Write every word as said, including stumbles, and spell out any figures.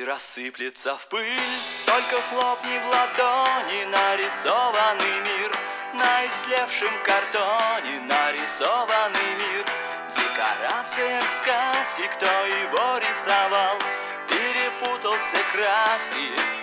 рассыплется в пыль. Только хлопни в ладони нарисованный мир. На истлевшем картоне нарисованный мир. В декорациях сказки, кто его рисовал, перепутал все краски.